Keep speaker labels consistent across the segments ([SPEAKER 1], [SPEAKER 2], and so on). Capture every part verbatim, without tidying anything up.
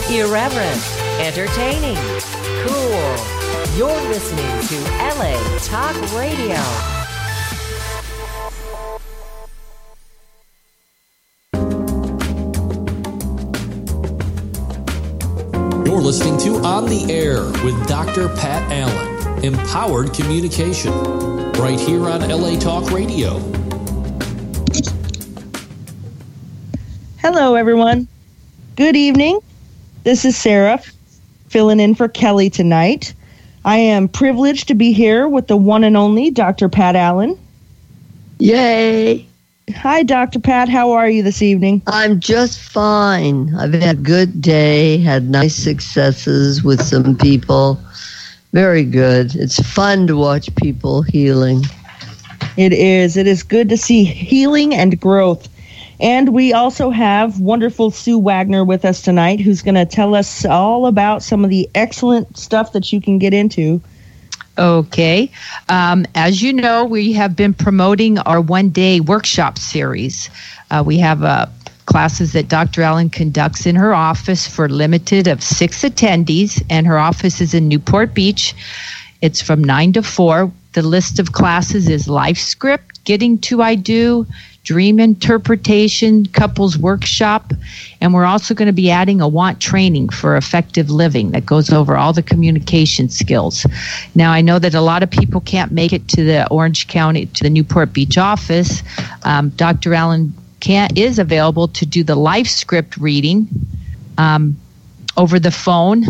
[SPEAKER 1] Irreverent, entertaining, cool. You're listening to L A Talk Radio.
[SPEAKER 2] You're listening to On the Air with Doctor Pat Allen, Empowered Communication, right here on L A Talk Radio.
[SPEAKER 3] Hello, everyone. Good evening. This is Sarah, filling in for Kelly tonight. I am privileged to be here with the one and only Doctor Pat Allen.
[SPEAKER 4] Yay!
[SPEAKER 3] Hi, Doctor Pat. How are you this evening?
[SPEAKER 4] I'm just fine. I've had a good day, had nice successes with some people. Very good. It's fun to watch people healing.
[SPEAKER 3] It is. It is good to see healing and growth. And we also have wonderful Sue Wagner with us tonight, who's going to tell us all about some of the excellent stuff that you can get into.
[SPEAKER 5] Okay. Um, as you know, we have been promoting our one-day workshop series. Uh, we have uh, classes that Doctor Allen conducts in her office for limited of six attendees, and her office is in Newport Beach. It's from nine to four. The list of classes is Life Script, Getting to I Do, Dream Interpretation, Couples Workshop, and we're also going to be adding a Want training for effective living that goes over all the communication skills. Now, I know that a lot of people can't make it to the Orange County, to the Newport Beach office. Um, Doctor Allen can, is available to do the Life Script reading um, over the phone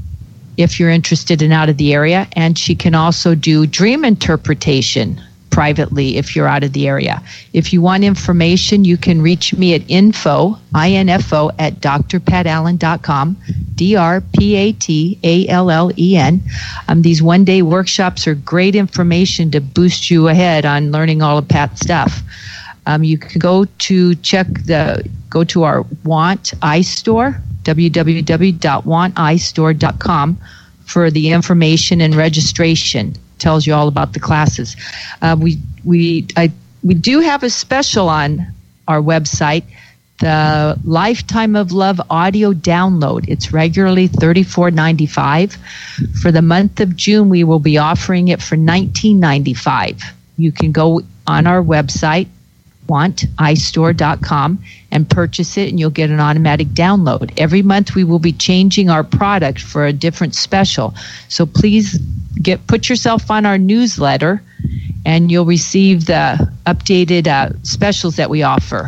[SPEAKER 5] if you're interested and out of the area, and she can also do dream interpretation privately if you're out of the area. If you want information, you can reach me at info, I N F O, at d r pat allen dot com, D R P A T A L L E N. Um, these one-day workshops are great information to boost you ahead on learning all of Pat's stuff. Um, you can go to check the, go to our Want iStore, w w w dot want i store dot com, for the information and registration. Tells you all about the classes. Uh, we we I we do have a special on our website, the Lifetime of Love audio download. It's regularly thirty-four ninety-five. For the month of June, we will be offering it for nineteen ninety-five. You can go on our website, want i store dot com, and purchase it, and you'll get an automatic download. Every month we will be changing our product for a different special. So please get put yourself on our newsletter, and you'll receive the updated uh, specials that we offer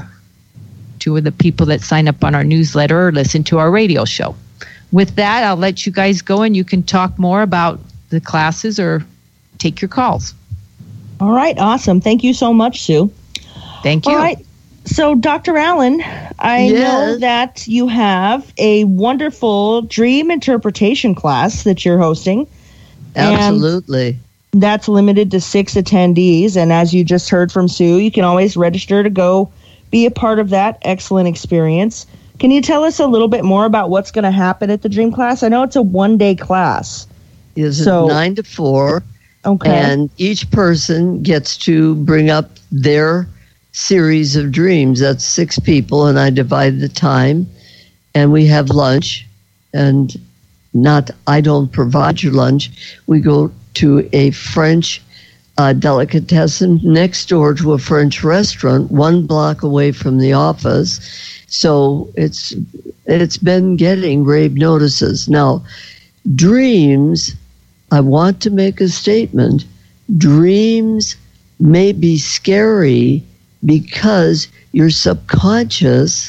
[SPEAKER 5] to the people that sign up on our newsletter or listen to our radio show. With that, I'll let you guys go, and you can talk more about the classes or take your calls.
[SPEAKER 3] All right. Awesome. Thank you so much, Sue.
[SPEAKER 5] Thank you.
[SPEAKER 3] All right. So, Doctor Allen, I
[SPEAKER 4] Yes.
[SPEAKER 3] know that you have a wonderful dream interpretation class that you're hosting.
[SPEAKER 4] Absolutely.
[SPEAKER 3] And that's limited to six attendees. And as you just heard from Sue, you can always register to go be a part of that excellent experience. Can you tell us a little bit more about what's going to happen at the dream class? I know it's a one-day class.
[SPEAKER 4] Is
[SPEAKER 3] So-
[SPEAKER 4] it nine to four?
[SPEAKER 3] Okay.
[SPEAKER 4] And each person gets to bring up their series of dreams. That's six people, and I divide the time. And we have lunch, and not, I don't provide your lunch. We go to a French uh, delicatessen next door to a French restaurant, one block away from the office. So it's it's been getting rave notices. Now, dreams, I want to make a statement. Dreams may be scary because your subconscious,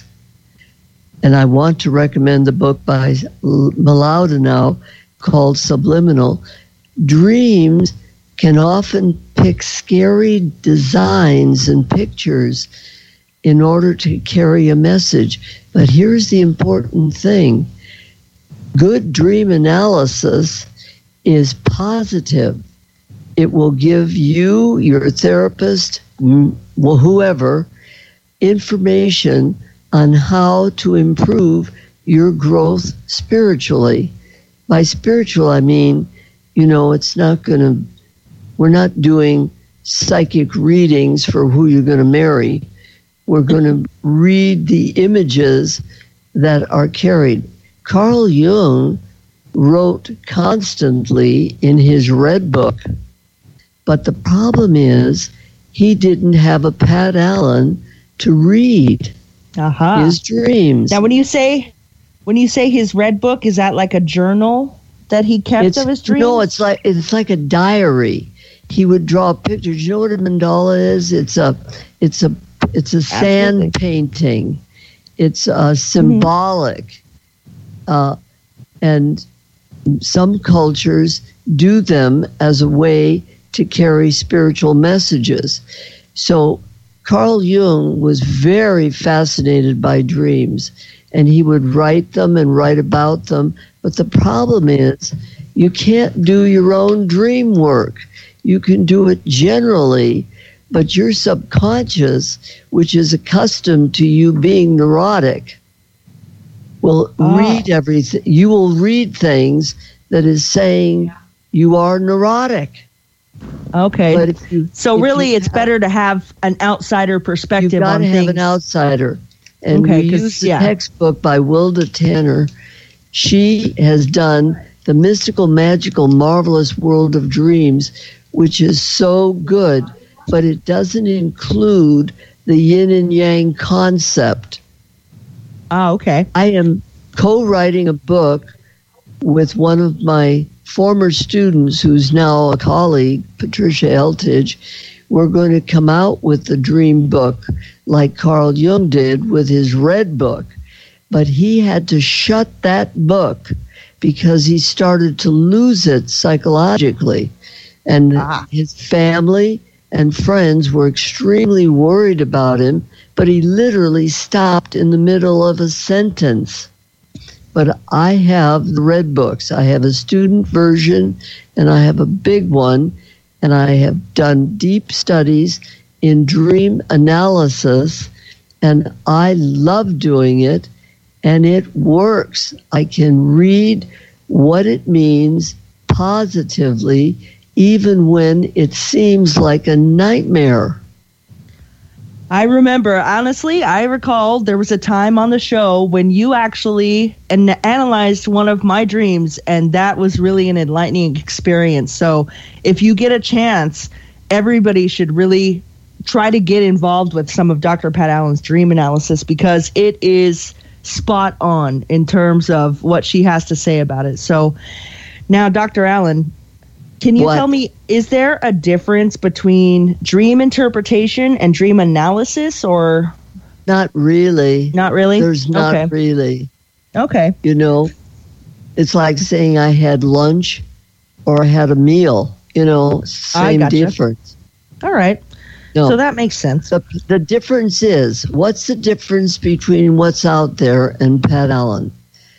[SPEAKER 4] and I want to recommend the book by Malaudenow called Subliminal. Dreams can often pick scary designs and pictures in order to carry a message. But here's the important thing. Good dream analysis is positive. It will give you, your therapist, well, whoever, information on how to improve your growth spiritually. By spiritual, I mean, you know, it's not going to, we're not doing psychic readings for who you're going to marry. We're going to read the images that are carried. Carl Jung wrote constantly in his Red Book, but the problem is he didn't have a Pat Allen to read
[SPEAKER 3] Uh-huh.
[SPEAKER 4] his dreams.
[SPEAKER 3] Now, when you say when you say his Red Book, is that like a journal that he kept
[SPEAKER 4] It's,
[SPEAKER 3] of his dreams?
[SPEAKER 4] no, it's like it's like a diary. He would draw pictures. You know what a mandala is? It's a it's a it's a sand
[SPEAKER 3] Absolutely.
[SPEAKER 4] painting. It's uh, symbolic, uh, and some cultures do them as a way to carry spiritual messages. So Carl Jung was very fascinated by dreams, and he would write them and write about them. But the problem is, you can't do your own dream work. You can do it generally, but your subconscious, which is accustomed to you being neurotic, will
[SPEAKER 3] Ah.
[SPEAKER 4] read everything. You will read things that is saying you are neurotic.
[SPEAKER 3] Okay.
[SPEAKER 4] But if you,
[SPEAKER 3] so
[SPEAKER 4] if
[SPEAKER 3] really,
[SPEAKER 4] you
[SPEAKER 3] it's
[SPEAKER 4] have-
[SPEAKER 3] better to have an outsider
[SPEAKER 4] You've
[SPEAKER 3] perspective
[SPEAKER 4] got
[SPEAKER 3] on
[SPEAKER 4] to have
[SPEAKER 3] things.
[SPEAKER 4] an outsider. And
[SPEAKER 3] Okay,
[SPEAKER 4] we
[SPEAKER 3] 'cause-
[SPEAKER 4] use the
[SPEAKER 3] yeah.
[SPEAKER 4] textbook by Wilda Tanner. She has done The Mystical, Magical, Marvelous World of Dreams, which is so good, but it doesn't include the yin and yang concept.
[SPEAKER 3] Oh, okay.
[SPEAKER 4] I am co-writing a book with one of my former students who's now a colleague, Patricia Eltidge. We're going to come out with the dream book like Carl Jung did with his Red Book. But he had to shut that book because he started to lose it psychologically. And
[SPEAKER 3] Ah.
[SPEAKER 4] his family and friends were extremely worried about him, but he literally stopped in the middle of a sentence. But I have the Red Books. I have a student version and I have a big one, and I have done deep studies in dream analysis, and I love doing it, and it works. I can read what it means positively, even when it seems like a nightmare.
[SPEAKER 3] I remember, honestly, I recall there was a time on the show when you actually an- analyzed one of my dreams, and that was really an enlightening experience. So if you get a chance, everybody should really try to get involved with some of Doctor Pat Allen's dream analysis, because it is spot on in terms of what she has to say about it. So now, Doctor Allen, can you
[SPEAKER 4] What?
[SPEAKER 3] tell me, is there a difference between dream interpretation and dream analysis, or
[SPEAKER 4] Not really.
[SPEAKER 3] not really?
[SPEAKER 4] There's not
[SPEAKER 3] Okay.
[SPEAKER 4] really.
[SPEAKER 3] Okay.
[SPEAKER 4] You know, it's like saying I had lunch or I had a meal. You know,
[SPEAKER 3] I
[SPEAKER 4] same
[SPEAKER 3] gotcha.
[SPEAKER 4] difference.
[SPEAKER 3] All right.
[SPEAKER 4] No.
[SPEAKER 3] So that makes sense.
[SPEAKER 4] The, the difference is, what's the difference between what's out there and Pat Allen?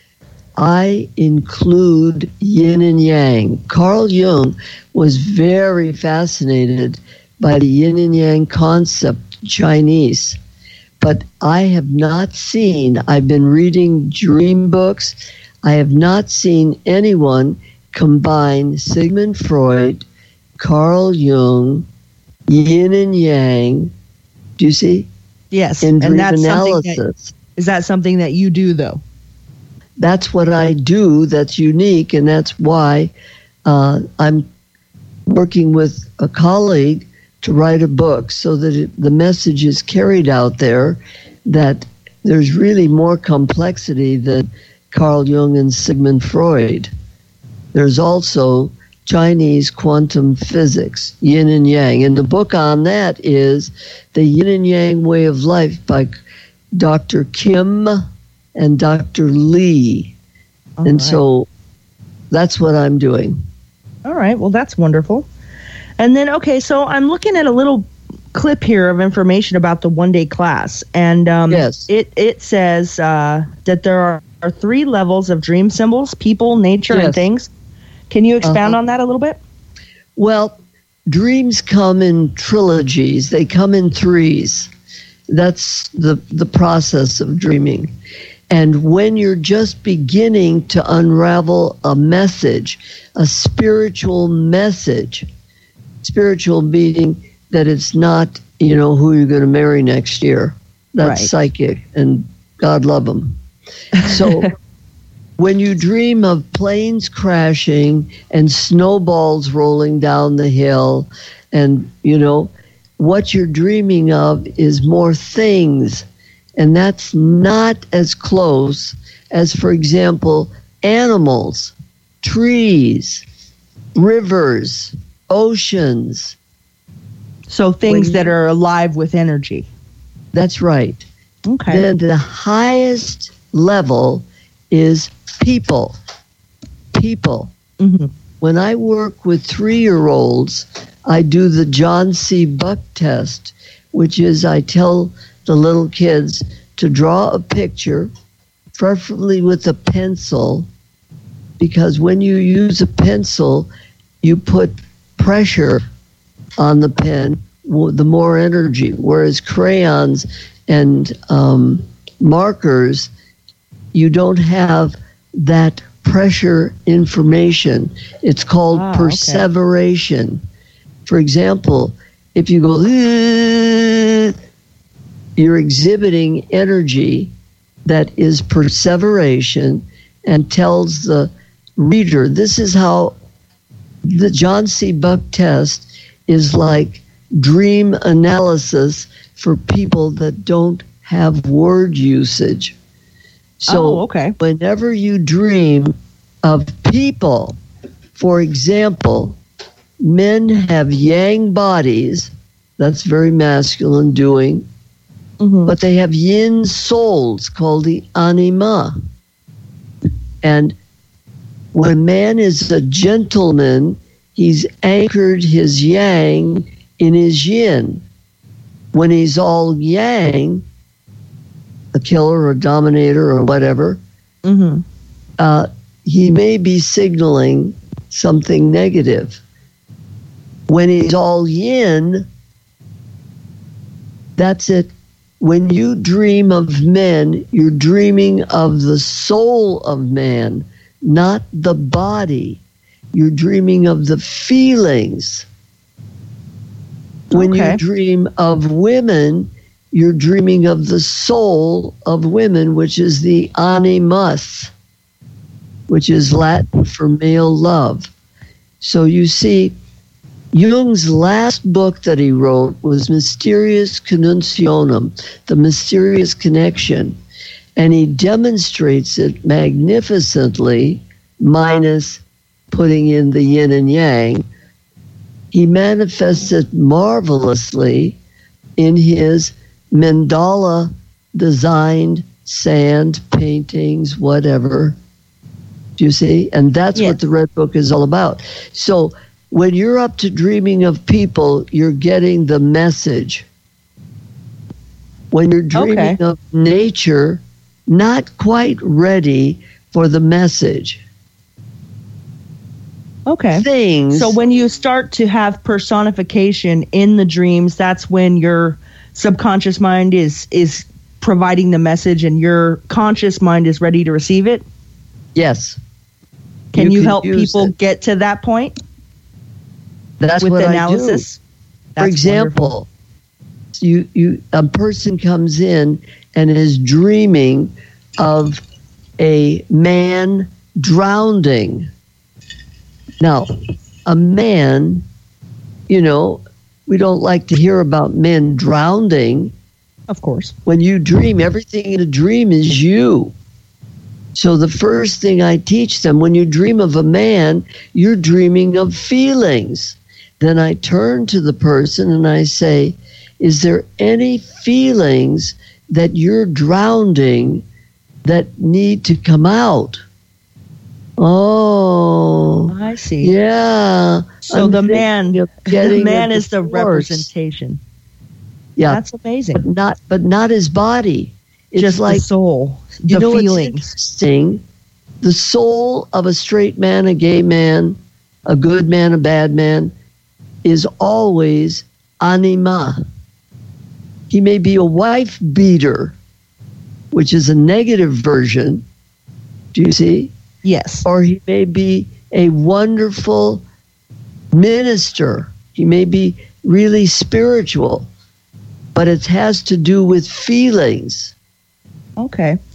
[SPEAKER 4] I include yin and yang. Carl Jung was very fascinated by the yin and yang concept, Chinese. But I have not seen, I've been reading dream books, I have not seen anyone combine Sigmund Freud, Carl Jung, yin and yang, do you see?
[SPEAKER 3] Yes.
[SPEAKER 4] In dream
[SPEAKER 3] And that's something
[SPEAKER 4] analysis.
[SPEAKER 3] that, is that something that you do, though?
[SPEAKER 4] That's what I do that's unique, and that's why uh, I'm working with a colleague to write a book so that it, the message is carried out there that there's really more complexity than Carl Jung and Sigmund Freud. There's also Chinese quantum physics, yin and yang. And the book on that is The Yin and Yang Way of Life by Doctor Kim and Doctor Lee.
[SPEAKER 3] All
[SPEAKER 4] and
[SPEAKER 3] right.
[SPEAKER 4] so that's what I'm doing.
[SPEAKER 3] All right. Well, that's wonderful. And then, okay, so I'm looking at a little clip here of information about the one-day class. And um,
[SPEAKER 4] Yes.
[SPEAKER 3] it, it says uh, that there are, are three levels of dream symbols: people, nature, and
[SPEAKER 4] Yes.
[SPEAKER 3] things. Can you expound
[SPEAKER 4] Uh-huh.
[SPEAKER 3] on that a little bit?
[SPEAKER 4] Well, dreams come in trilogies. They come in threes. That's the, the process of dreaming. And when you're just beginning to unravel a message, a spiritual message, spiritual meaning that it's not, you know, who you're going to marry next year. That's
[SPEAKER 3] Right.
[SPEAKER 4] psychic, and God love them. So When you dream of planes crashing and snowballs rolling down the hill, and, you know, what you're dreaming of is more things. And that's not as close as, for example, animals, trees, rivers, oceans.
[SPEAKER 3] So things
[SPEAKER 4] When-
[SPEAKER 3] that are alive with energy.
[SPEAKER 4] That's right.
[SPEAKER 3] Okay.
[SPEAKER 4] Then the highest level is people. People.
[SPEAKER 3] hmm
[SPEAKER 4] When I work with three-year-olds, I do the John C. Buck test, which is I tell the little kids to draw a picture, preferably with a pencil, because when you use a pencil, you put pressure on the pen, w- the more energy, whereas crayons and um, markers, you don't have that pressure information. It's called
[SPEAKER 3] Ah, okay.
[SPEAKER 4] perseveration. For example, if you go, "Eh," you're exhibiting energy that is perseveration and tells the reader, this is how the John C. Buck test is like dream analysis for people that don't have word usage. So
[SPEAKER 3] Oh, okay.
[SPEAKER 4] whenever you dream of people, for example, men have yang bodies, that's very masculine doing,
[SPEAKER 3] hmm
[SPEAKER 4] but they have yin souls called the anima. And when a man is a gentleman, he's anchored his yang in his yin. When he's all yang, a killer or dominator or whatever,
[SPEAKER 3] hmm
[SPEAKER 4] uh, he may be signaling something negative. When he's all yin, that's it. When you dream of men, you're dreaming of the soul of man, not the body. You're dreaming of the feelings. When
[SPEAKER 3] Okay.
[SPEAKER 4] you dream of women, you're dreaming of the soul of women, which is the animus, which is Latin for male love. So you see, Jung's last book that he wrote was Mysterious Connuntionum, the mysterious connection, and he demonstrates it magnificently, minus putting in the yin and yang. He manifests it marvelously in his mandala designed sand paintings, whatever. Do you see? And that's
[SPEAKER 3] Yeah.
[SPEAKER 4] what the Red Book is all about. So when you're up to dreaming of people, you're getting the message. When you're dreaming
[SPEAKER 3] Okay.
[SPEAKER 4] of nature, not quite ready for the message.
[SPEAKER 3] Okay.
[SPEAKER 4] Things.
[SPEAKER 3] So when you start to have personification in the dreams, that's when your subconscious mind is is providing the message and your conscious mind is ready to receive it.
[SPEAKER 4] Yes.
[SPEAKER 3] Can you,
[SPEAKER 4] can
[SPEAKER 3] help
[SPEAKER 4] use
[SPEAKER 3] people
[SPEAKER 4] it.
[SPEAKER 3] get to that point
[SPEAKER 4] That's
[SPEAKER 3] with
[SPEAKER 4] what
[SPEAKER 3] analysis?
[SPEAKER 4] I do.
[SPEAKER 3] That's
[SPEAKER 4] For example, you you a person comes in and is dreaming of a man drowning. Now, a man, you know, we don't like to hear about men drowning.
[SPEAKER 3] of course.
[SPEAKER 4] When you dream, everything in a dream is you. So the first thing I teach them, when you dream of a man, you're dreaming of feelings. Then I turn to the person and I say, is there any feelings that you're drowning that need to come out? Oh,
[SPEAKER 3] I see.
[SPEAKER 4] yeah.
[SPEAKER 3] So
[SPEAKER 4] I'm
[SPEAKER 3] the
[SPEAKER 4] thinking
[SPEAKER 3] man,
[SPEAKER 4] of
[SPEAKER 3] the
[SPEAKER 4] getting
[SPEAKER 3] man
[SPEAKER 4] at
[SPEAKER 3] is the
[SPEAKER 4] force.
[SPEAKER 3] representation.
[SPEAKER 4] Yeah,
[SPEAKER 3] That's amazing.
[SPEAKER 4] but not, but not his body. It's
[SPEAKER 3] Just
[SPEAKER 4] like
[SPEAKER 3] the soul,
[SPEAKER 4] you
[SPEAKER 3] the
[SPEAKER 4] know what's
[SPEAKER 3] feelings.
[SPEAKER 4] interesting? The soul of a straight man, a gay man, a good man, a bad man, is always anima. He may be a wife beater, which is a negative version. Do you see?
[SPEAKER 3] Yes.
[SPEAKER 4] Or he may be a wonderful minister. He may be really spiritual, but it has to do with feelings.
[SPEAKER 3] Okay.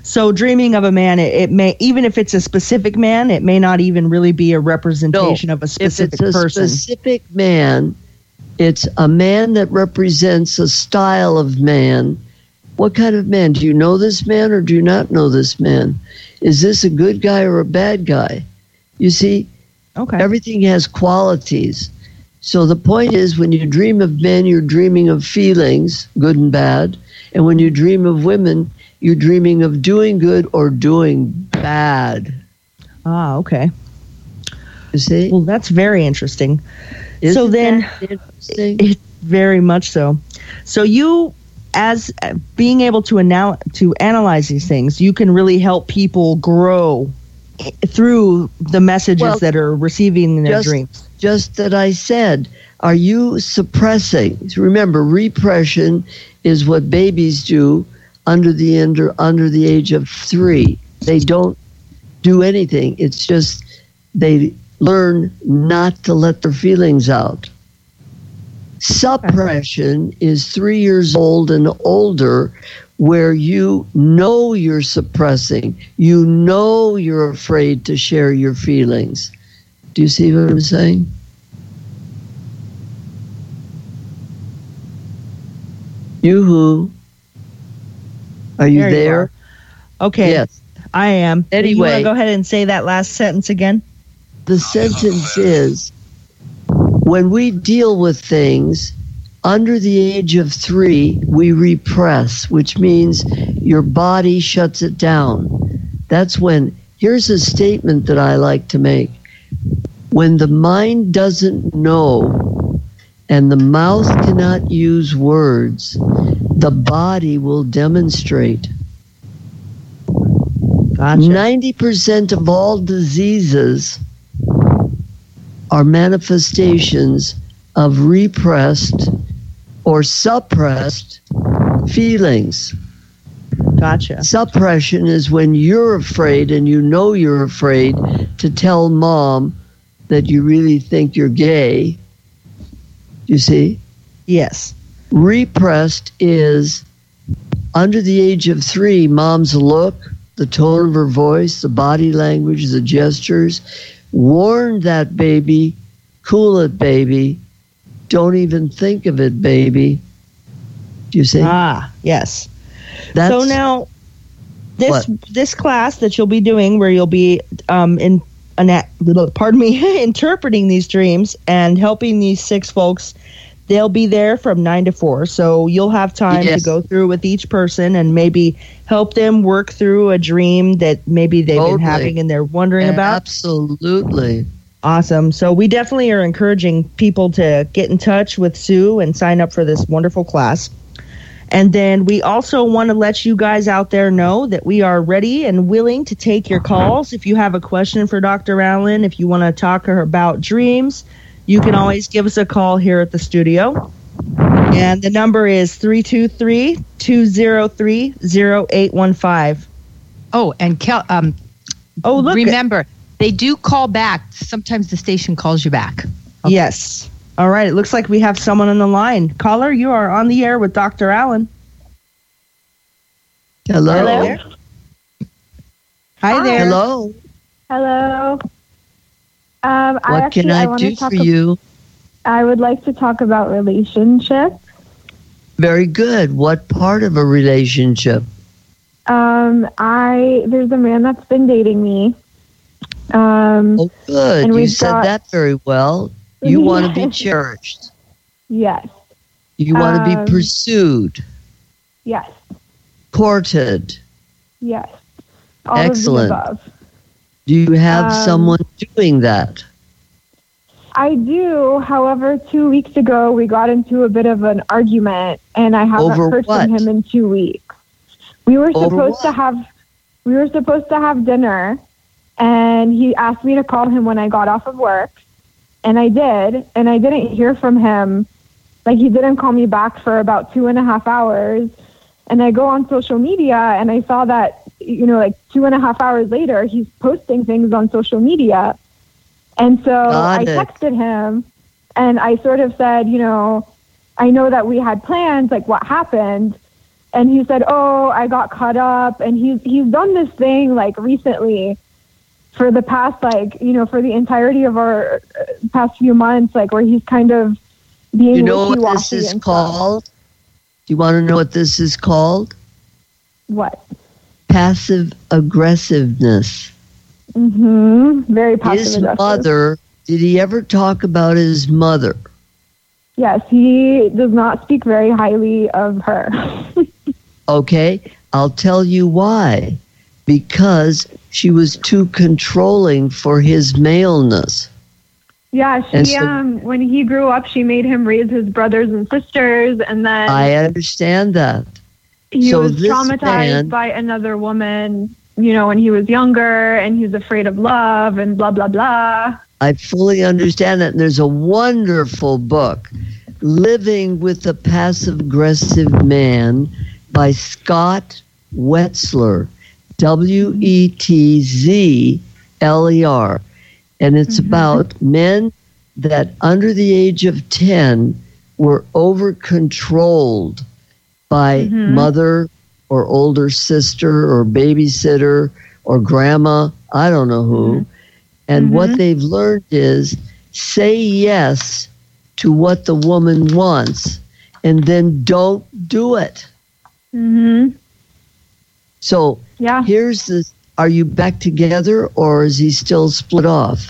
[SPEAKER 3] So dreaming of a man, it, it may, even if it's a specific man, it may not even really be a representation
[SPEAKER 4] No,
[SPEAKER 3] of a specific
[SPEAKER 4] if it's a
[SPEAKER 3] person.
[SPEAKER 4] specific man, it's a man that represents a style of man. What kind of man? Do you know this man or do you not know this man? Is this a good guy or a bad guy? You see,
[SPEAKER 3] Okay.
[SPEAKER 4] everything has qualities. So the point is, when you dream of men, you're dreaming of feelings, good and bad. And when you dream of women, you're dreaming of doing good or doing bad.
[SPEAKER 3] Ah, okay.
[SPEAKER 4] You see?
[SPEAKER 3] Well, that's very interesting.
[SPEAKER 4] Isn't
[SPEAKER 3] so then,
[SPEAKER 4] that interesting?
[SPEAKER 3] it, very much so. So you, as uh, being able to anal- to analyze these things, you can really help people grow i- through the messages
[SPEAKER 4] Well,
[SPEAKER 3] that are receiving in their
[SPEAKER 4] just-
[SPEAKER 3] dreams.
[SPEAKER 4] Just that I said, are you suppressing? Remember, repression is what babies do under the under, under the age of three. They don't do anything. It's just they learn not to let their feelings out. Suppression is three years old and older, where you know you're suppressing. You know you're afraid to share your feelings. Do you see what I'm saying? Yoo-hoo. Are you
[SPEAKER 3] There you
[SPEAKER 4] there?
[SPEAKER 3] are. Okay.
[SPEAKER 4] Yes.
[SPEAKER 3] I am. You
[SPEAKER 4] Anyway.
[SPEAKER 3] want to go ahead and say that last sentence again?
[SPEAKER 4] The sentence is, when we deal with things under the age of three, we repress, which means your body shuts it down. That's when, here's a statement that I like to make. When the mind doesn't know and the mouth cannot use words, the body will demonstrate.
[SPEAKER 3] Gotcha.
[SPEAKER 4] ninety percent of all diseases are manifestations of repressed or suppressed feelings.
[SPEAKER 3] Gotcha.
[SPEAKER 4] Suppression is when you're afraid and you know you're afraid to tell mom that you really think you're gay. You see?
[SPEAKER 3] Yes.
[SPEAKER 4] Repressed is under the age of three, mom's look, the tone of her voice, the body language, the gestures. Warn that baby, cool it, baby. Don't even think of it, baby. Do you see?
[SPEAKER 3] Ah, yes.
[SPEAKER 4] That's,
[SPEAKER 3] so now, this
[SPEAKER 4] What?
[SPEAKER 3] this class that you'll be doing, where you'll be um, in an little, pardon me, interpreting these dreams and helping these six folks, they'll be there from nine to four. So you'll have time
[SPEAKER 4] Yes.
[SPEAKER 3] to go through with each person and maybe help them work through a dream that maybe they've
[SPEAKER 4] Totally.
[SPEAKER 3] been having and they're wondering about.
[SPEAKER 4] Absolutely.
[SPEAKER 3] Awesome. So we definitely are encouraging people to get in touch with Sue and sign up for this wonderful class. And then we also want to let you guys out there know that we are ready and willing to take your calls. If you have a question for Doctor Allen, if you want to talk to her about dreams, you can always give us a call here at the studio. And the number is three two three, two zero three, zero eight one five.
[SPEAKER 5] Oh, and Kel, um,
[SPEAKER 3] Oh, look.
[SPEAKER 5] remember, they do call back. Sometimes the station calls you back.
[SPEAKER 3] Yes. All right. It looks like we have someone on the line. Caller, you are on the air with Doctor Allen.
[SPEAKER 4] Hello.
[SPEAKER 3] Hello. Hi there.
[SPEAKER 4] Hello.
[SPEAKER 6] Hello. Um, I
[SPEAKER 4] What
[SPEAKER 6] actually,
[SPEAKER 4] can
[SPEAKER 6] I,
[SPEAKER 4] I
[SPEAKER 6] want
[SPEAKER 4] do
[SPEAKER 6] to talk
[SPEAKER 4] for
[SPEAKER 6] ab-
[SPEAKER 4] you?
[SPEAKER 6] I would like to talk about relationships.
[SPEAKER 4] Very good. What part of a relationship?
[SPEAKER 6] Um, I there's a man that's been dating me. Um,
[SPEAKER 4] Oh, good.
[SPEAKER 6] And
[SPEAKER 4] You
[SPEAKER 6] we've
[SPEAKER 4] said
[SPEAKER 6] got-
[SPEAKER 4] that very well. You want to be
[SPEAKER 6] Yes.
[SPEAKER 4] cherished.
[SPEAKER 6] yes,
[SPEAKER 4] You want to
[SPEAKER 6] Um,
[SPEAKER 4] be pursued,
[SPEAKER 6] yes,
[SPEAKER 4] courted.
[SPEAKER 6] yes. All
[SPEAKER 4] Excellent.
[SPEAKER 6] of the above.
[SPEAKER 4] Do you have
[SPEAKER 6] Um,
[SPEAKER 4] someone doing that?
[SPEAKER 6] I do. However, two weeks ago we got into a bit of an argument, and I haven't
[SPEAKER 4] Over
[SPEAKER 6] heard
[SPEAKER 4] what?
[SPEAKER 6] from him in two weeks. We were
[SPEAKER 4] Over
[SPEAKER 6] supposed to
[SPEAKER 4] what?
[SPEAKER 6] have we were supposed to have dinner, and he asked me to call him when I got off of work, and I did, and I didn't hear from him. Like, he didn't call me back for about two and a half hours. And I go on social media, and I saw that, you know, like two and a half hours later, he's posting things on social media. And so
[SPEAKER 4] Got
[SPEAKER 6] I
[SPEAKER 4] it.
[SPEAKER 6] texted him, and I sort of said, you know, I know that we had plans, like what happened. And he said, oh, I got caught up. And he's, he's done this thing like recently for the past, like, you know, for the entirety of our uh, past few months, like where he's kind of being
[SPEAKER 4] You know what this
[SPEAKER 6] wishy-washy
[SPEAKER 4] is
[SPEAKER 6] and
[SPEAKER 4] called? Do you want to know what this is called?
[SPEAKER 6] stuff. What?
[SPEAKER 4] Passive aggressiveness.
[SPEAKER 6] Mm-hmm. Very passive
[SPEAKER 4] His
[SPEAKER 6] aggressive.
[SPEAKER 4] mother, did he ever talk about his mother?
[SPEAKER 6] Yes, he does not speak very highly of her.
[SPEAKER 4] Okay, I'll tell you why. Because she was too controlling for his maleness.
[SPEAKER 6] Yeah,
[SPEAKER 4] And
[SPEAKER 6] she
[SPEAKER 4] so-
[SPEAKER 6] um when he grew up, she made him raise his brothers and sisters, and then
[SPEAKER 4] I understand that.
[SPEAKER 6] he
[SPEAKER 4] so
[SPEAKER 6] was
[SPEAKER 4] this
[SPEAKER 6] traumatized
[SPEAKER 4] man-
[SPEAKER 6] by another woman, you know, when he was younger, and he was afraid of love and blah blah blah.
[SPEAKER 4] I fully understand that. And there's a wonderful book, Living with a Passive Aggressive Man by Scott Wetzler, W E T Z L E R. And it's
[SPEAKER 6] Mhm.
[SPEAKER 4] about men that under the age of ten were over controlled by
[SPEAKER 6] Mhm.
[SPEAKER 4] mother or older sister or babysitter or grandma, I don't know who.
[SPEAKER 6] Mhm.
[SPEAKER 4] And what
[SPEAKER 6] Mhm.
[SPEAKER 4] they've learned is say yes to what the woman wants and then don't do it.
[SPEAKER 6] Mhm.
[SPEAKER 4] So
[SPEAKER 6] Yeah.
[SPEAKER 4] here's the, are you back together or is he still split off?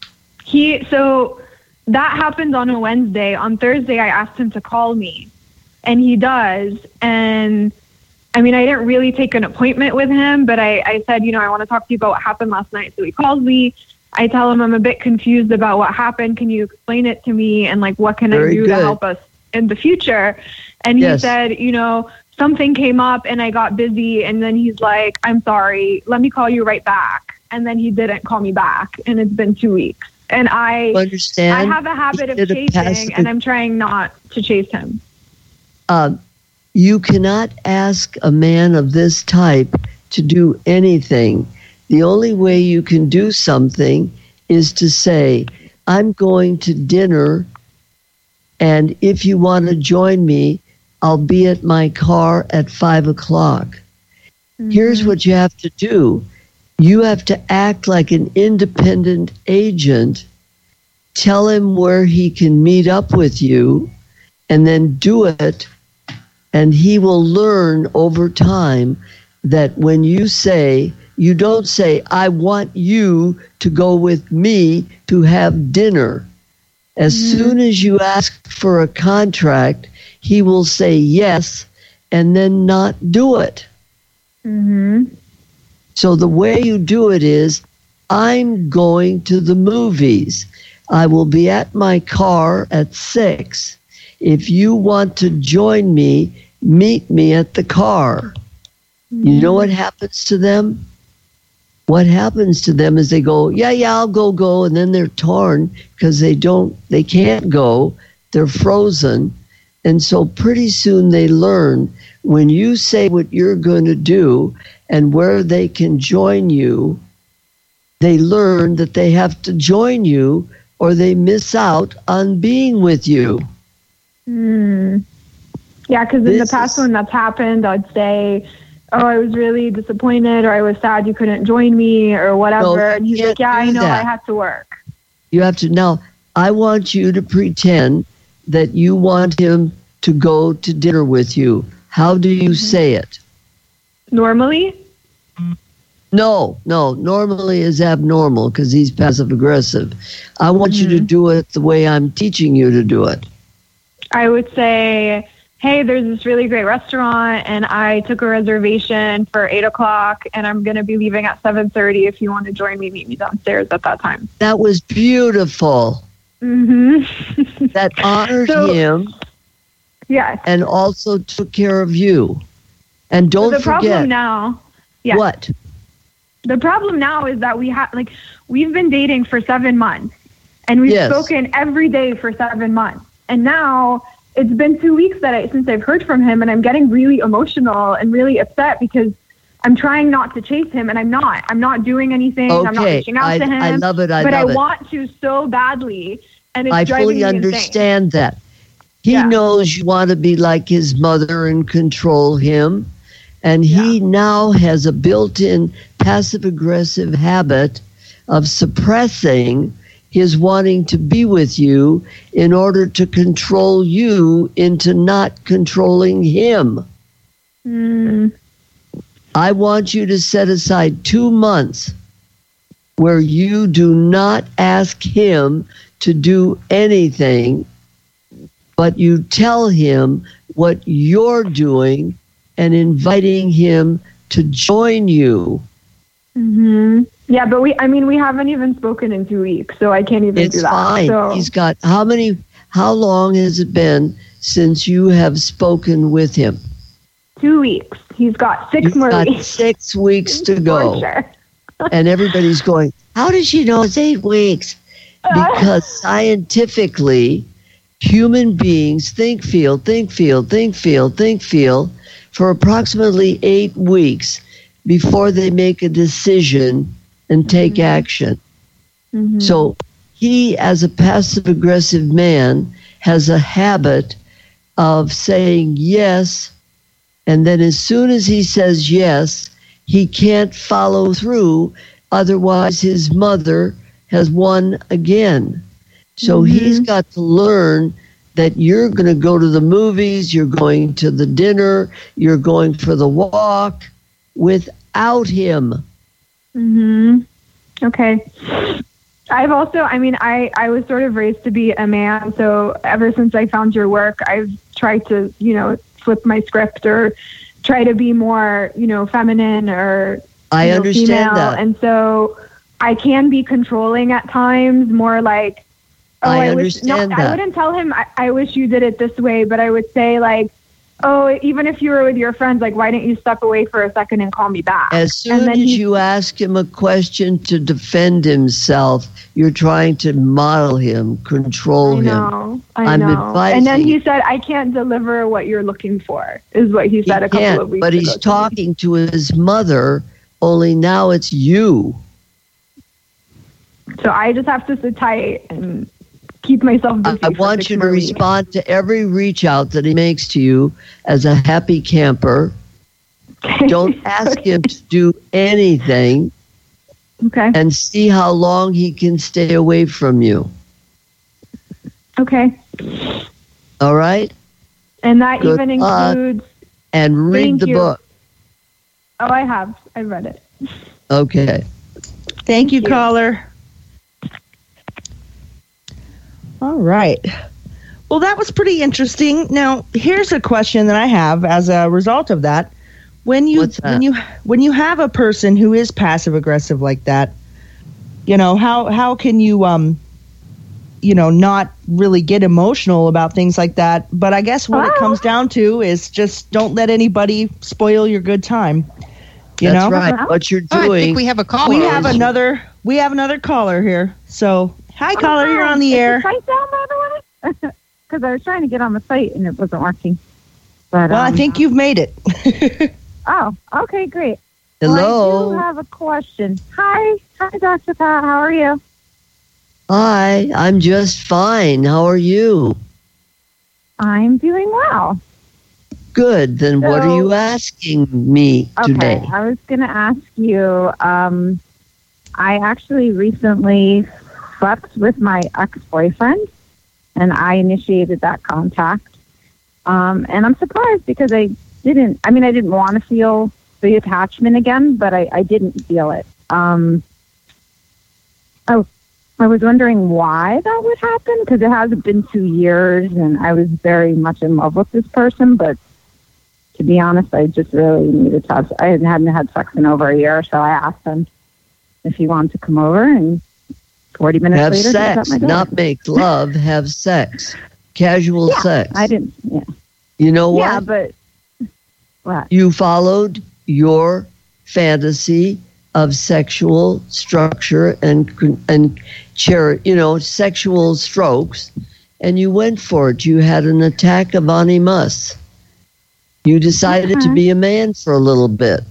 [SPEAKER 6] He so that happened on a Wednesday. On Thursday, I asked him to call me, and he does. And I mean, I didn't really take an appointment with him, but I, I said, you know, I want to talk to you about what happened last night. So he calls me. I tell him I'm a bit confused about what happened. Can you explain it to me? And like, what can
[SPEAKER 4] Very
[SPEAKER 6] I do
[SPEAKER 4] good.
[SPEAKER 6] to help us in the future? And he
[SPEAKER 4] Yes.
[SPEAKER 6] said, you know, something came up and I got busy. And then he's like, I'm sorry. Let me call you right back. And then he didn't call me back. And it's been two weeks. And I,
[SPEAKER 4] You understand?
[SPEAKER 6] I have a habit of
[SPEAKER 4] He did a
[SPEAKER 6] chasing,
[SPEAKER 4] passive-
[SPEAKER 6] and I'm trying not to chase him.
[SPEAKER 4] Um, you cannot ask a man of this type to do anything. The only way you can do something is to say, I'm going to dinner, and if you want to join me, I'll be at my car at five o'clock. Here's what you have to do. You have to act like an independent agent. Tell him where he can meet up with you, and then do it. And he will learn over time that when you say, you don't say, I want you to go with me to have dinner. As soon as you ask for a contract, he will say yes and then not do it.
[SPEAKER 6] Mm-hmm.
[SPEAKER 4] So the way you do it is, I'm going to the movies. I will be at my car at six. If you want to join me, meet me at the car. You know what happens to them? What happens to them is they go, yeah, yeah, I'll go, go. And then they're torn because they don't, they can't go. They're frozen. And so pretty soon they learn when you say what you're going to do and where they can join you, they learn that they have to join you or they miss out on being with you.
[SPEAKER 6] Mm. Yeah, because in the
[SPEAKER 4] This
[SPEAKER 6] past
[SPEAKER 4] is-
[SPEAKER 6] when that's happened, I'd say, oh, I was really disappointed, or I was sad you couldn't join me, or whatever.
[SPEAKER 4] No,
[SPEAKER 6] and he's
[SPEAKER 4] you
[SPEAKER 6] like, yeah,
[SPEAKER 4] can't
[SPEAKER 6] I
[SPEAKER 4] do
[SPEAKER 6] know,
[SPEAKER 4] that.
[SPEAKER 6] I had to work.
[SPEAKER 4] You have to, now, I want you to pretend that you want him to go to dinner with you. How do you say it?
[SPEAKER 6] Normally?
[SPEAKER 4] No, no, normally is abnormal because he's passive aggressive. I want you to do it the way I'm teaching you to do it.
[SPEAKER 6] I would say, hey, there's this really great restaurant, and I took a reservation for eight o'clock, and I'm going to be leaving at seven thirty. If you want to join me, meet me downstairs at that time.
[SPEAKER 4] That was beautiful.
[SPEAKER 6] Mm-hmm.
[SPEAKER 4] That honored
[SPEAKER 6] So-
[SPEAKER 4] him
[SPEAKER 6] Yes.
[SPEAKER 4] and also took care of you. And
[SPEAKER 6] So
[SPEAKER 4] don't
[SPEAKER 6] the problem
[SPEAKER 4] forget
[SPEAKER 6] now, yes.
[SPEAKER 4] what?
[SPEAKER 6] The problem now is that we have, like, we've been dating for seven months, and we've
[SPEAKER 4] Yes.
[SPEAKER 6] spoken every day for seven months. And now it's been two weeks that I, since I've heard from him, and I'm getting really emotional and really upset because I'm trying not to chase him, and I'm not. I'm not doing anything. I'm not
[SPEAKER 4] Okay,
[SPEAKER 6] reaching out
[SPEAKER 4] I,
[SPEAKER 6] to him.
[SPEAKER 4] I love it. I
[SPEAKER 6] but I
[SPEAKER 4] love it.
[SPEAKER 6] want to so badly, and it's
[SPEAKER 4] I
[SPEAKER 6] driving
[SPEAKER 4] fully
[SPEAKER 6] me insane.
[SPEAKER 4] understand that. He
[SPEAKER 6] Yeah.
[SPEAKER 4] knows you want to be like his mother and control him. And he
[SPEAKER 6] Yeah.
[SPEAKER 4] now has a built-in passive-aggressive habit of suppressing his wanting to be with you in order to control you into not controlling him.
[SPEAKER 6] Mm,
[SPEAKER 4] I want you to set aside two months where you do not ask him to do anything, but you tell him what you're doing and inviting him to join you.
[SPEAKER 6] hmm Yeah, but we, I mean, we haven't even spoken in two weeks, so I can't even
[SPEAKER 4] It's
[SPEAKER 6] do that.
[SPEAKER 4] fine.
[SPEAKER 6] So,
[SPEAKER 4] He's got how many, how long has it been since you have spoken with him?
[SPEAKER 6] two weeks. He's got six
[SPEAKER 4] You've
[SPEAKER 6] more
[SPEAKER 4] got
[SPEAKER 6] weeks.
[SPEAKER 4] six weeks to
[SPEAKER 6] For
[SPEAKER 4] go.
[SPEAKER 6] sure.
[SPEAKER 4] And everybody's going, how does she know it's eight weeks? Because scientifically, human beings think, feel, think, feel, think, feel, think, feel for approximately eight weeks before they make a decision and take
[SPEAKER 6] Mhm.
[SPEAKER 4] action.
[SPEAKER 6] Mhm.
[SPEAKER 4] So he, as a passive aggressive man, has a habit of saying yes, and then as soon as he says yes, he can't follow through, otherwise his mother has won again. So
[SPEAKER 6] Mhm.
[SPEAKER 4] he's got to learn that you're going to go to the movies, you're going to the dinner, you're going for the walk without him.
[SPEAKER 6] hmm Okay. I've also, I mean, I, I was sort of raised to be a man, so ever since I found your work, I've tried to, you know, flip my script or try to be more, you know, feminine or
[SPEAKER 4] I
[SPEAKER 6] you know,
[SPEAKER 4] understand
[SPEAKER 6] female.
[SPEAKER 4] that.
[SPEAKER 6] And so I can be controlling at times, more like, oh,
[SPEAKER 4] I
[SPEAKER 6] I, wish, no,
[SPEAKER 4] understand
[SPEAKER 6] I
[SPEAKER 4] that.
[SPEAKER 6] wouldn't tell him, I, I wish you did it this way, but I would say like, oh, even if you were with your friends, like, why didn't you step away for a second and call me back?
[SPEAKER 4] As soon
[SPEAKER 6] And then
[SPEAKER 4] as
[SPEAKER 6] he-
[SPEAKER 4] you ask him a question to defend himself, you're trying to model him, control
[SPEAKER 6] I
[SPEAKER 4] him.
[SPEAKER 6] know, I
[SPEAKER 4] I'm
[SPEAKER 6] know.
[SPEAKER 4] advising-
[SPEAKER 6] And then he said, I can't deliver what you're looking for, is what he
[SPEAKER 4] He
[SPEAKER 6] said a couple
[SPEAKER 4] can't,
[SPEAKER 6] of weeks
[SPEAKER 4] but
[SPEAKER 6] ago.
[SPEAKER 4] he's
[SPEAKER 6] to me.
[SPEAKER 4] talking to his mother, only now it's you.
[SPEAKER 6] So I just have to sit tight and keep myself
[SPEAKER 4] I,
[SPEAKER 6] busy.
[SPEAKER 4] I
[SPEAKER 6] for
[SPEAKER 4] want
[SPEAKER 6] six
[SPEAKER 4] you to
[SPEAKER 6] more weeks.
[SPEAKER 4] respond to every reach out that he makes to you as a happy camper. Don't ask him to do anything
[SPEAKER 6] Okay.
[SPEAKER 4] and see how long he can stay away from you.
[SPEAKER 6] Okay.
[SPEAKER 4] All right?
[SPEAKER 6] And that
[SPEAKER 4] Good
[SPEAKER 6] even
[SPEAKER 4] luck.
[SPEAKER 6] includes.
[SPEAKER 4] And read
[SPEAKER 6] Thank
[SPEAKER 4] the
[SPEAKER 6] you.
[SPEAKER 4] book.
[SPEAKER 6] Oh, I have. I read it.
[SPEAKER 4] Okay.
[SPEAKER 3] Thank you,
[SPEAKER 6] you.
[SPEAKER 3] caller. All right. Well, that was pretty interesting. Now, here's a question that I have as a result of that. When you
[SPEAKER 4] What's that?
[SPEAKER 3] when you when you have a person who is passive aggressive like that, you know, how how can you um you know, not really get emotional about things like that? But I guess what it
[SPEAKER 6] Oh.
[SPEAKER 3] comes down to is just don't let anybody spoil your good time. You
[SPEAKER 4] That's
[SPEAKER 3] know?
[SPEAKER 4] right. What you're
[SPEAKER 5] Oh, I
[SPEAKER 4] doing.
[SPEAKER 5] think we have a caller.
[SPEAKER 3] We have another we have another caller here. So, hi caller, you're on the air.
[SPEAKER 7] Is the site down, by the way? Because I was trying to get on the site and it wasn't working. But,
[SPEAKER 3] Well, I
[SPEAKER 7] um,
[SPEAKER 3] think you've made it.
[SPEAKER 7] Oh, okay, great.
[SPEAKER 4] Hello.
[SPEAKER 7] Well, I do have a question. Hi. Hi, Doctor Pat. How are you?
[SPEAKER 4] Hi, I'm just fine. How are you?
[SPEAKER 7] I'm doing well.
[SPEAKER 4] Good. Then what are
[SPEAKER 7] So-
[SPEAKER 4] you asking me
[SPEAKER 7] Okay,
[SPEAKER 4] today?
[SPEAKER 7] I was going to ask you, um, I actually recently slept with my ex-boyfriend, and I initiated that contact. Um, and I'm surprised because I didn't, I mean, I didn't want to feel the attachment again, but I, I didn't feel it. Um, I, I was wondering why that would happen, because it hasn't been two years, and I was very much in love with this person, but to be honest, I just really needed to have, I hadn't, hadn't had sex in over a year, so I asked him if he wanted to come over, and forty minutes
[SPEAKER 4] Have
[SPEAKER 7] later, he was at
[SPEAKER 4] sex,
[SPEAKER 7] my door.
[SPEAKER 4] not make love, have sex. Casual
[SPEAKER 7] Yeah,
[SPEAKER 4] sex.
[SPEAKER 7] I didn't, yeah.
[SPEAKER 4] You know what?
[SPEAKER 7] Yeah, but, what?
[SPEAKER 4] You followed your fantasy of sexual structure and and chair, you know, sexual strokes, and you went for it. You had an attack of animus. You decided to
[SPEAKER 7] Okay.
[SPEAKER 4] be a man for a little bit.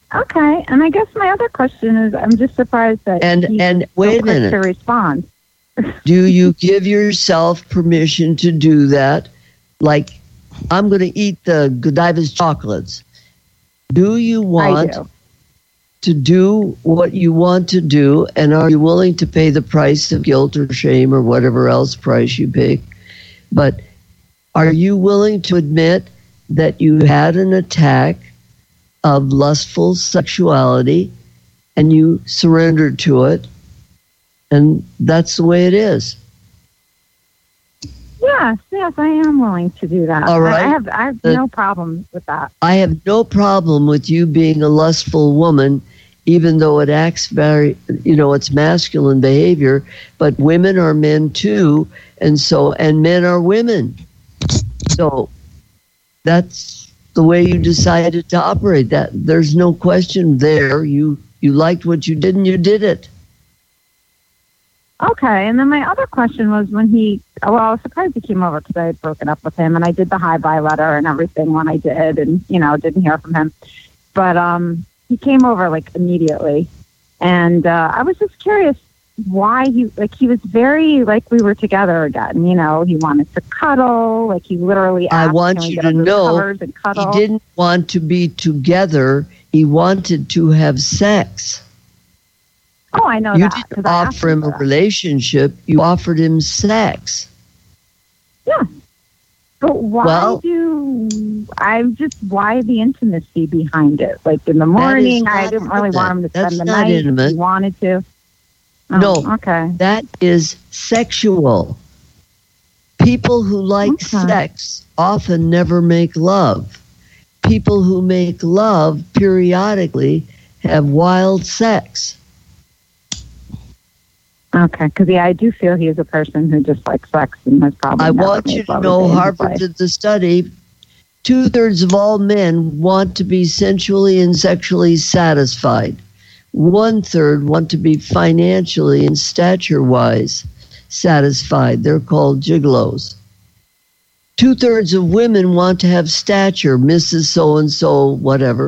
[SPEAKER 7] Okay, and I guess my other question is, I'm just surprised that
[SPEAKER 4] And-
[SPEAKER 7] he
[SPEAKER 4] and
[SPEAKER 7] was so
[SPEAKER 4] wait a
[SPEAKER 7] quick
[SPEAKER 4] minute.
[SPEAKER 7] to respond.
[SPEAKER 4] Do you give yourself permission to do that? Like, I'm going to eat the Godiva's chocolates. Do you want
[SPEAKER 7] do.
[SPEAKER 4] to do what you want to do, and are you willing to pay the price of guilt or shame or whatever else price you pick? But are you willing to admit that you had an attack of lustful sexuality and you surrendered to it, and that's the way it is?
[SPEAKER 7] Yes, yes, I am willing to do that.
[SPEAKER 4] All right.
[SPEAKER 7] I have, I have
[SPEAKER 4] Uh,
[SPEAKER 7] no problem with that.
[SPEAKER 4] I have no problem with you being a lustful woman, even though it acts very, you know, it's masculine behavior, but women are men too, and so, and men are women. So that's the way you decided to operate. That there's no question there. You you liked what you did and you did it.
[SPEAKER 7] Okay, and then my other question was when he, well, I was surprised he came over because I had broken up with him, and I did the hi-bye letter and everything when I did, and, you know, didn't hear from him. But um, he came over, like, immediately, and uh, I was just curious why he, like, he was very, like, we were together again, you know, he wanted to cuddle, like, he literally
[SPEAKER 4] I
[SPEAKER 7] asked,
[SPEAKER 4] want
[SPEAKER 7] "Can we
[SPEAKER 4] you
[SPEAKER 7] get
[SPEAKER 4] to
[SPEAKER 7] under the
[SPEAKER 4] know
[SPEAKER 7] covers and cuddle?"
[SPEAKER 4] He didn't want to be together. He wanted to have sex.
[SPEAKER 7] Oh, I know
[SPEAKER 4] You
[SPEAKER 7] that.
[SPEAKER 4] didn't
[SPEAKER 7] 'cause I asked
[SPEAKER 4] offer him
[SPEAKER 7] for
[SPEAKER 4] a
[SPEAKER 7] that.
[SPEAKER 4] relationship. You offered him sex.
[SPEAKER 7] Yeah. But why
[SPEAKER 4] Well-
[SPEAKER 7] do I just why the intimacy behind it? Like in the
[SPEAKER 4] That is
[SPEAKER 7] morning, I
[SPEAKER 4] not
[SPEAKER 7] didn't really
[SPEAKER 4] intimate.
[SPEAKER 7] want him to
[SPEAKER 4] That's
[SPEAKER 7] spend the
[SPEAKER 4] not
[SPEAKER 7] night.
[SPEAKER 4] intimate.
[SPEAKER 7] He wanted to. Oh,
[SPEAKER 4] No.
[SPEAKER 7] Okay.
[SPEAKER 4] That is sexual. People who like
[SPEAKER 7] Okay.
[SPEAKER 4] sex often never make love. People who make love periodically have wild sex.
[SPEAKER 7] Okay. Because yeah, I do feel he is a person who just likes sex and has probably.
[SPEAKER 4] I
[SPEAKER 7] never
[SPEAKER 4] want
[SPEAKER 7] made
[SPEAKER 4] you to
[SPEAKER 7] love a
[SPEAKER 4] know
[SPEAKER 7] day in his
[SPEAKER 4] Harvard
[SPEAKER 7] life.
[SPEAKER 4] did the study. Two thirds of all men want to be sensually and sexually satisfied. One third want to be financially and stature wise satisfied. They're called gigolos. Two thirds of women want to have stature, Missus So and so, whatever,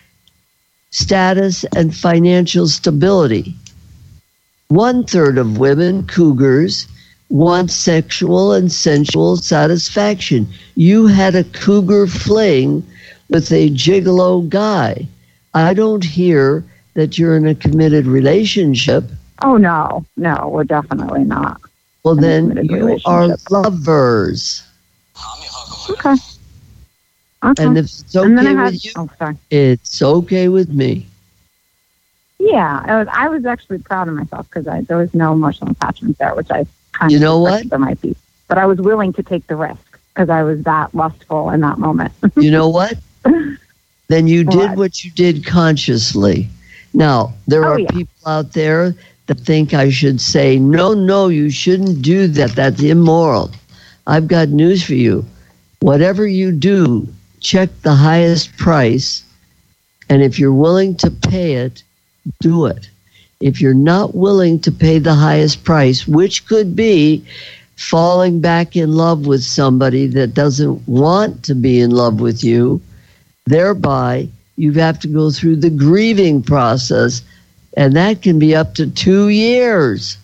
[SPEAKER 4] status and financial stability. One third of women, cougars, want sexual and sensual satisfaction. You had a cougar fling with a gigolo guy. I don't hear that you're in a committed relationship.
[SPEAKER 7] Oh no, no, we're definitely not.
[SPEAKER 4] Well,
[SPEAKER 7] In a
[SPEAKER 4] then
[SPEAKER 7] committed
[SPEAKER 4] you are
[SPEAKER 7] relationship.
[SPEAKER 4] lovers.
[SPEAKER 7] Okay. Okay.
[SPEAKER 4] And if it's
[SPEAKER 7] And then I
[SPEAKER 4] okay
[SPEAKER 7] had,
[SPEAKER 4] with you,
[SPEAKER 7] oh, sorry.
[SPEAKER 4] it's okay with me.
[SPEAKER 7] Yeah, I was, I was actually proud of myself because there was no emotional attachment there, which I kind
[SPEAKER 4] You
[SPEAKER 7] of
[SPEAKER 4] know what?
[SPEAKER 7] suspected there might be. But I was willing to take the risk because I was that lustful in that moment.
[SPEAKER 4] You know what? Then you did
[SPEAKER 7] What?
[SPEAKER 4] what you did consciously. Now, there
[SPEAKER 7] Oh,
[SPEAKER 4] are
[SPEAKER 7] yeah.
[SPEAKER 4] people out there that think I should say, no, no, you shouldn't do that. That's immoral. I've got news for you. Whatever you do, check the highest price. And if you're willing to pay it, do it. If you're not willing to pay the highest price, which could be falling back in love with somebody that doesn't want to be in love with you, thereby you have to go through the grieving process, and that can be up to two years.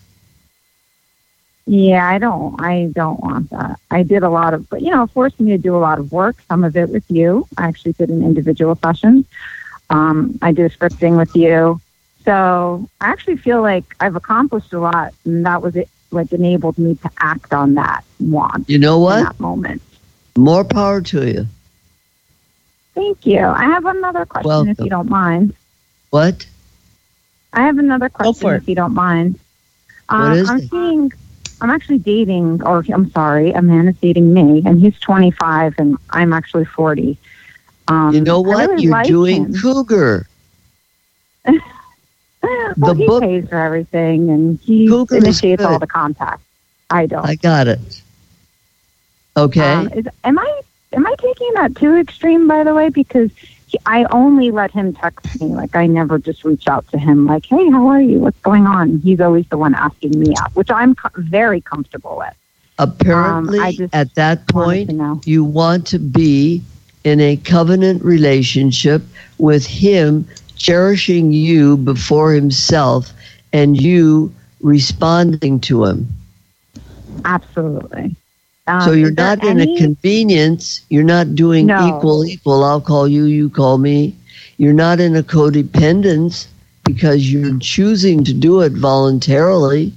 [SPEAKER 7] Yeah, I don't. I don't want that. I did a lot of, but you know, it forced me to do a lot of work. Some of it with you. I actually did an individual session. Um, I did scripting with you. So I actually feel like I've accomplished a lot, and that was it. Like enabled me to act on that want.
[SPEAKER 4] You know
[SPEAKER 7] In
[SPEAKER 4] what?
[SPEAKER 7] that moment.
[SPEAKER 4] More power to you.
[SPEAKER 7] Thank you. I have another question,
[SPEAKER 4] Welcome.
[SPEAKER 7] if you don't mind.
[SPEAKER 4] What?
[SPEAKER 7] I have another question,
[SPEAKER 3] for it.
[SPEAKER 7] if you don't mind. Um,
[SPEAKER 4] What is
[SPEAKER 7] I'm
[SPEAKER 4] it?
[SPEAKER 7] seeing, I'm actually dating, or I'm sorry, a man is dating me, and he's twenty-five, and I'm actually forty. Um,
[SPEAKER 4] You know
[SPEAKER 7] I
[SPEAKER 4] what?
[SPEAKER 7] really
[SPEAKER 4] You're
[SPEAKER 7] like
[SPEAKER 4] doing
[SPEAKER 7] him.
[SPEAKER 4] cougar.
[SPEAKER 7] well,
[SPEAKER 4] the
[SPEAKER 7] he
[SPEAKER 4] book-
[SPEAKER 7] pays for everything, and he
[SPEAKER 4] Cougar is
[SPEAKER 7] initiates all
[SPEAKER 4] good.
[SPEAKER 7] the contact. I don't.
[SPEAKER 4] I got it. Okay.
[SPEAKER 7] Um, is, am I am I taking that too extreme, by the way? Because he, I only let him text me. Like I never just reach out to him. Like, hey, how are you? What's going on? He's always the one asking me out, which I'm co- very comfortable with.
[SPEAKER 4] Apparently,
[SPEAKER 7] um, I just
[SPEAKER 4] at that
[SPEAKER 7] wanted
[SPEAKER 4] point,
[SPEAKER 7] to know.
[SPEAKER 4] you want to be in a covenant relationship with him cherishing you before himself and you responding to him.
[SPEAKER 7] Absolutely. Um,
[SPEAKER 4] So you're
[SPEAKER 7] is there
[SPEAKER 4] not in
[SPEAKER 7] any-
[SPEAKER 4] a convenience. You're not doing
[SPEAKER 7] No.
[SPEAKER 4] equal, equal. I'll call you, you call me. You're not in a codependence because you're choosing to do it voluntarily.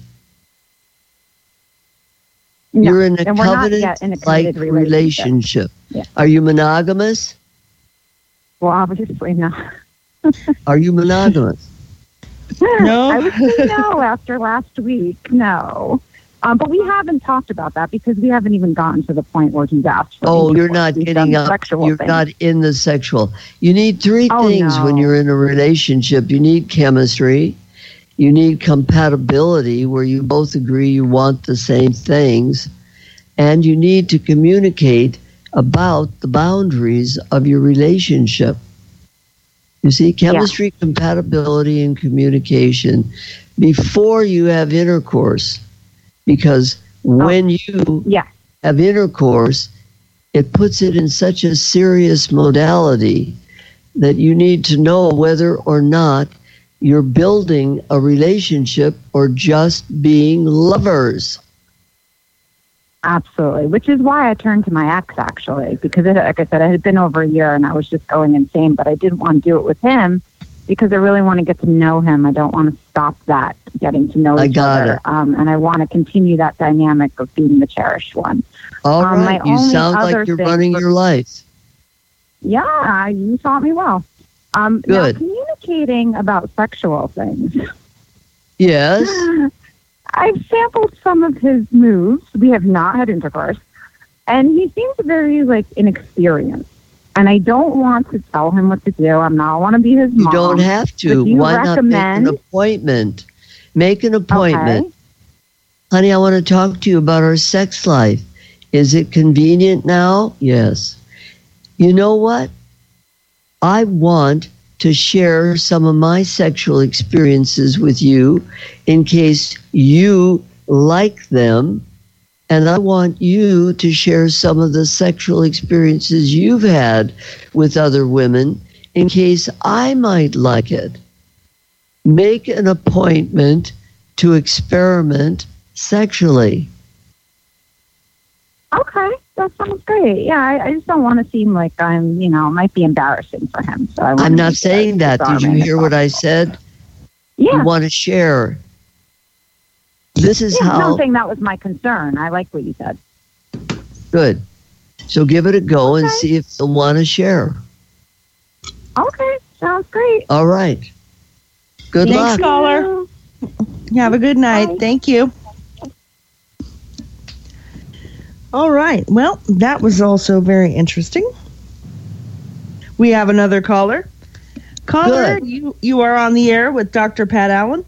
[SPEAKER 7] No,
[SPEAKER 4] You're in a
[SPEAKER 7] and we're not yet in a
[SPEAKER 4] covenant-like
[SPEAKER 7] committed
[SPEAKER 4] relationship.
[SPEAKER 7] relationship. Yeah.
[SPEAKER 4] Are you monogamous?
[SPEAKER 7] Well, obviously not.
[SPEAKER 4] Are you monogamous?
[SPEAKER 3] No.
[SPEAKER 7] I would say no after last week. No. Um, but we haven't talked about that because we haven't even gotten to the point where he's asked for
[SPEAKER 4] Oh, you're
[SPEAKER 7] intercourse.
[SPEAKER 4] not
[SPEAKER 7] We've
[SPEAKER 4] getting
[SPEAKER 7] done
[SPEAKER 4] up.
[SPEAKER 7] sexual
[SPEAKER 4] You're
[SPEAKER 7] things.
[SPEAKER 4] not in the sexual. You need three
[SPEAKER 7] Oh,
[SPEAKER 4] things when
[SPEAKER 7] no.
[SPEAKER 4] you're in a relationship. You need chemistry. You need compatibility where you both agree you want the same things. And you need to communicate about the boundaries of your relationship. You see, chemistry, compatibility, and communication before you have intercourse. Because when you
[SPEAKER 7] Yeah.
[SPEAKER 4] have intercourse, it puts it in such a serious modality that you need to know whether or not you're building a relationship or just being lovers.
[SPEAKER 7] Absolutely, which is why I turned to my ex, actually, because, it, like I said, it had been over a year and I was just going insane, but I didn't want to do it with him because I really want to get to know him. I don't want to stop that, getting to know
[SPEAKER 4] I
[SPEAKER 7] each
[SPEAKER 4] got
[SPEAKER 7] other.
[SPEAKER 4] it.
[SPEAKER 7] Um, and I want to continue that dynamic of being the cherished one.
[SPEAKER 4] All
[SPEAKER 7] Um,
[SPEAKER 4] right,
[SPEAKER 7] my
[SPEAKER 4] you
[SPEAKER 7] only
[SPEAKER 4] sound
[SPEAKER 7] other
[SPEAKER 4] like you're
[SPEAKER 7] thing
[SPEAKER 4] running
[SPEAKER 7] for-
[SPEAKER 4] your life.
[SPEAKER 7] Yeah, you taught me well. Um,
[SPEAKER 4] Good.
[SPEAKER 7] Now, communicating about sexual things.
[SPEAKER 4] Yes.
[SPEAKER 7] I've sampled some of his moves. We have not had intercourse. And he seems very, like, inexperienced. And I don't want to tell him what to do. I'm not want to be his
[SPEAKER 4] You
[SPEAKER 7] mom.
[SPEAKER 4] don't have
[SPEAKER 7] But
[SPEAKER 4] to.
[SPEAKER 7] do you
[SPEAKER 4] Why not make
[SPEAKER 7] recommend-
[SPEAKER 4] an appointment? Make an appointment.
[SPEAKER 7] Okay.
[SPEAKER 4] Honey, I want to talk to you about our sex life. Is it convenient now? Yes. You know what? I want to share some of my sexual experiences with you in case you like them. And I want you to share some of the sexual experiences you've had with other women in case I might like it. Make an appointment to experiment sexually.
[SPEAKER 7] Okay, that sounds great. Yeah, I, I just don't want to seem like I'm, you know, it might be embarrassing for him. So I want
[SPEAKER 4] I'm
[SPEAKER 7] to
[SPEAKER 4] not
[SPEAKER 7] make it
[SPEAKER 4] saying
[SPEAKER 7] as
[SPEAKER 4] that. Did you
[SPEAKER 7] disarming as
[SPEAKER 4] hear what I
[SPEAKER 7] possible.
[SPEAKER 4] said?
[SPEAKER 7] Yeah.
[SPEAKER 4] You want to share. This is
[SPEAKER 7] yeah, no,
[SPEAKER 4] how
[SPEAKER 7] I'm saying that was my concern. I like what you said.
[SPEAKER 4] good. So give it a go and
[SPEAKER 7] Okay.
[SPEAKER 4] see if they'll want to share.
[SPEAKER 7] Okay, sounds great.
[SPEAKER 4] All right. Good
[SPEAKER 3] Thanks,
[SPEAKER 4] luck.
[SPEAKER 3] caller. Have a good night.
[SPEAKER 7] Bye.
[SPEAKER 3] Thank you. All right. Well, that was also very interesting. We have another caller. Caller,
[SPEAKER 4] Good.
[SPEAKER 3] you you are on the air with Doctor Pat Allen.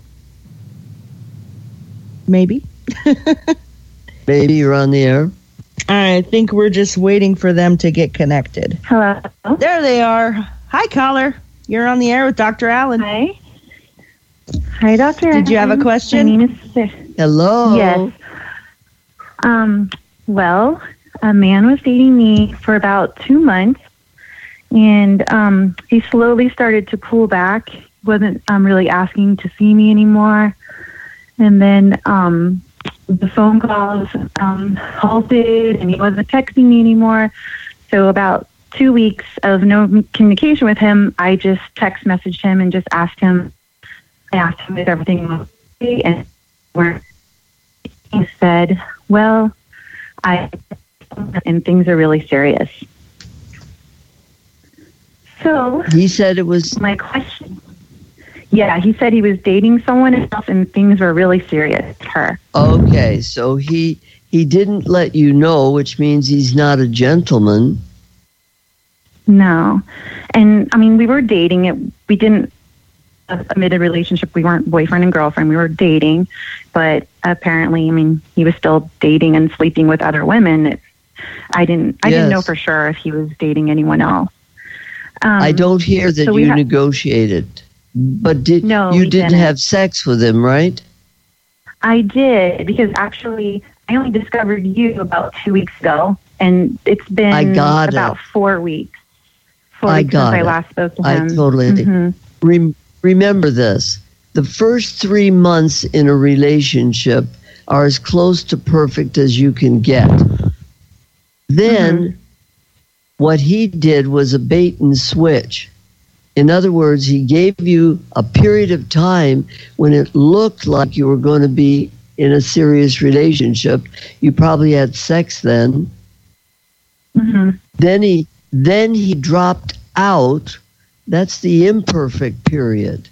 [SPEAKER 3] Maybe.
[SPEAKER 4] Maybe you're on the air.
[SPEAKER 3] I think we're just waiting for them to get connected.
[SPEAKER 6] Hello.
[SPEAKER 3] There they are. Hi, caller. You're on the air with Doctor Allen.
[SPEAKER 6] Hi. Hi, Doctor
[SPEAKER 3] Did you have a
[SPEAKER 6] Allen.
[SPEAKER 3] question?
[SPEAKER 6] My name is Sarah.
[SPEAKER 4] Hello.
[SPEAKER 6] Yes. Um, well, a man was dating me for about two months, and um, he slowly started to pull back. Wasn't um, really asking to see me anymore, and then um, the phone calls um, halted, and he wasn't texting me anymore. So about two weeks of no communication with him, I just text messaged him and just asked him. I asked him if everything was okay, and where he said, "Well, I and things are really serious." So
[SPEAKER 4] He said it was
[SPEAKER 6] my question, yeah, he said he was dating someone else and things were really serious with her.
[SPEAKER 4] okay. So he he didn't let you know, which means he's not a gentleman.
[SPEAKER 6] No, and I mean we were dating. It we didn't admit a relationship. We weren't boyfriend and girlfriend. We were dating, but apparently, I mean, he was still dating and sleeping with other women. It, I didn't. I didn't
[SPEAKER 4] Yes.
[SPEAKER 6] know for sure if he was dating anyone else. Um,
[SPEAKER 4] I don't hear that
[SPEAKER 6] so we
[SPEAKER 4] you
[SPEAKER 6] ha-
[SPEAKER 4] negotiated. But did
[SPEAKER 6] No,
[SPEAKER 4] you
[SPEAKER 6] we
[SPEAKER 4] didn't
[SPEAKER 6] didn't.
[SPEAKER 4] have sex with him, right?
[SPEAKER 6] I did because actually, I only discovered you about two weeks ago, and it's been
[SPEAKER 4] I got
[SPEAKER 6] about
[SPEAKER 4] it.
[SPEAKER 6] four weeks. Four
[SPEAKER 4] I
[SPEAKER 6] weeks
[SPEAKER 4] got
[SPEAKER 6] since
[SPEAKER 4] it.
[SPEAKER 6] I last spoke to
[SPEAKER 4] I
[SPEAKER 6] him.
[SPEAKER 4] totally-
[SPEAKER 6] Mhm.
[SPEAKER 4] Rem- remember this. The first three months in a relationship are as close to perfect as you can get. Then mm-hmm. what he did was a bait and switch. In other words, he gave you a period of time when it looked like you were going to be in a serious relationship. You probably had sex then.
[SPEAKER 7] Mm-hmm.
[SPEAKER 4] Then he then he dropped out. That's the imperfect period.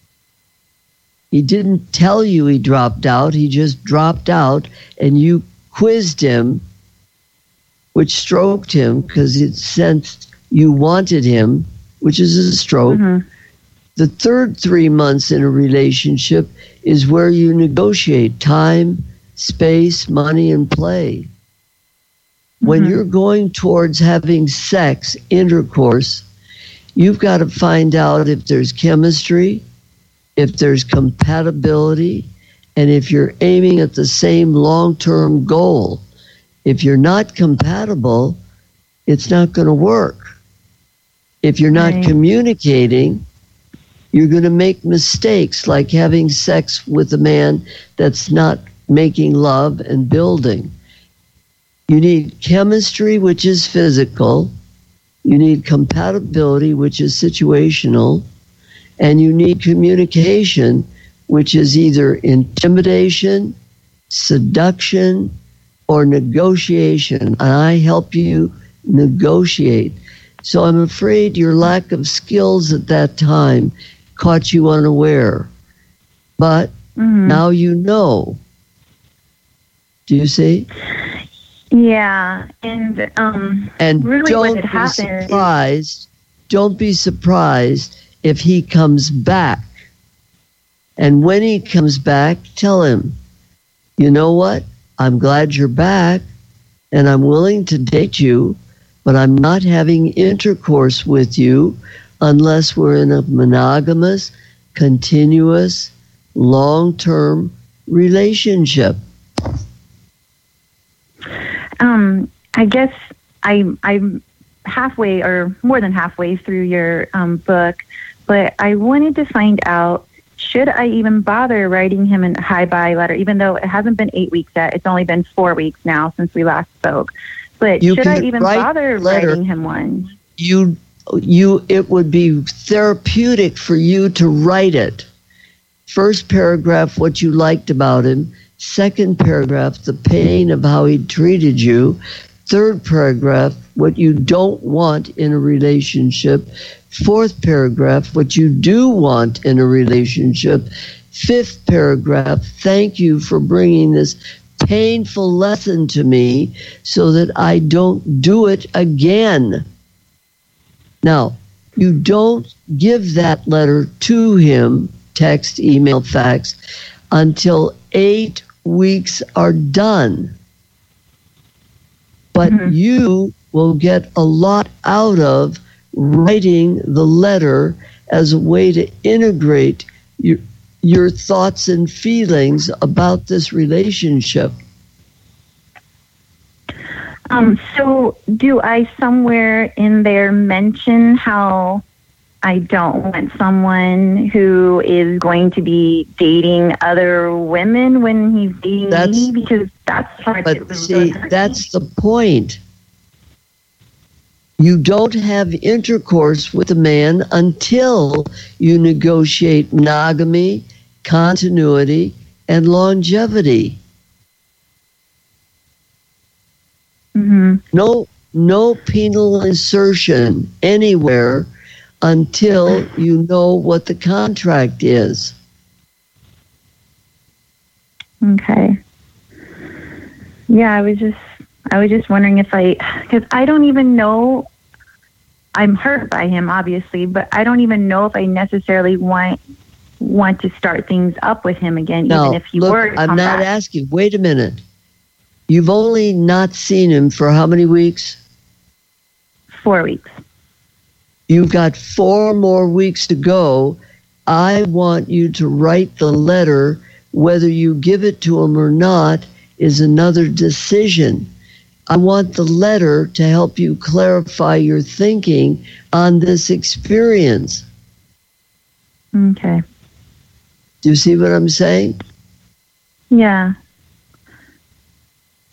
[SPEAKER 4] He didn't tell you he dropped out. He just dropped out, and you quizzed him, which stroked him because it sensed you wanted him, which is a stroke.
[SPEAKER 7] Mm-hmm.
[SPEAKER 4] The third three months in a relationship is where you negotiate time, space, money, and play. Mm-hmm. When you're going towards having sex, intercourse, you've got to find out if there's chemistry, if there's compatibility, and if you're aiming at the same long-term goal. If you're not compatible, it's not going to work. If you're not
[SPEAKER 7] right.
[SPEAKER 4] communicating, you're going to make mistakes, like having sex with a man that's not making love and building. You need chemistry, which is physical. You need compatibility, which is situational. And you need communication, which is either intimidation, seduction, or negotiation. And I help you negotiate. So I'm afraid your lack of skills at that time caught you unaware. But
[SPEAKER 7] mm-hmm.
[SPEAKER 4] now you know. Do you see?
[SPEAKER 7] Yeah. And um,
[SPEAKER 4] and
[SPEAKER 7] really
[SPEAKER 4] don't
[SPEAKER 7] what had
[SPEAKER 4] be
[SPEAKER 7] happened
[SPEAKER 4] surprised.
[SPEAKER 7] Is-
[SPEAKER 4] don't be surprised if he comes back. And when he comes back, tell him, you know what? I'm glad you're back, and I'm willing to date you, but I'm not having intercourse with you unless we're in a monogamous, continuous, long-term relationship.
[SPEAKER 7] Um, I guess I, I'm halfway or more than halfway through your um, book, but I wanted to find out, should I even bother writing him a hi-bye letter, even though it hasn't been eight weeks yet? It's only been four weeks now since we last spoke. But
[SPEAKER 4] You
[SPEAKER 7] should I
[SPEAKER 4] can
[SPEAKER 7] even
[SPEAKER 4] write
[SPEAKER 7] bother
[SPEAKER 4] letter.
[SPEAKER 7] writing him one?
[SPEAKER 4] You, you, it would be therapeutic for you to write it. First paragraph, what you liked about him. Second paragraph, the pain of how he treated you. Third paragraph, what you don't want in a relationship. Fourth paragraph, what you do want in a relationship. Fifth paragraph, thank you for bringing this painful lesson to me so that I don't do it again. Now, you don't give that letter to him, text, email, fax, until eight weeks are done. But
[SPEAKER 7] Mm-hmm.
[SPEAKER 4] you will get a lot out of writing the letter as a way to integrate your, your thoughts and feelings about this relationship.
[SPEAKER 7] Um, so do I somewhere in there mention how I don't want someone who is going to be dating other women when he's dating
[SPEAKER 4] That's-
[SPEAKER 7] me? Because that's hard to
[SPEAKER 4] But see, that's the point. You don't have intercourse with a man until you negotiate monogamy, continuity, and longevity.
[SPEAKER 7] Mm-hmm.
[SPEAKER 4] No, no penal insertion anywhere until you know what the contract is.
[SPEAKER 7] Okay. Yeah, I was just, I was just wondering if I, because I don't even know. I'm hurt by him, obviously, but I don't even know if I necessarily want want to start things up with him again,
[SPEAKER 4] Now,
[SPEAKER 7] even if he
[SPEAKER 4] look,
[SPEAKER 7] were to
[SPEAKER 4] I'm
[SPEAKER 7] come
[SPEAKER 4] not
[SPEAKER 7] back.
[SPEAKER 4] asking. Wait a minute. You've only not seen him for how many weeks?
[SPEAKER 7] Four weeks.
[SPEAKER 4] You've got four more weeks to go. I want you to write the letter. Whether you give it to him or not is another decision. I want the letter to help you clarify your thinking on this experience.
[SPEAKER 7] Okay.
[SPEAKER 4] Do you see what I'm saying?
[SPEAKER 7] Yeah.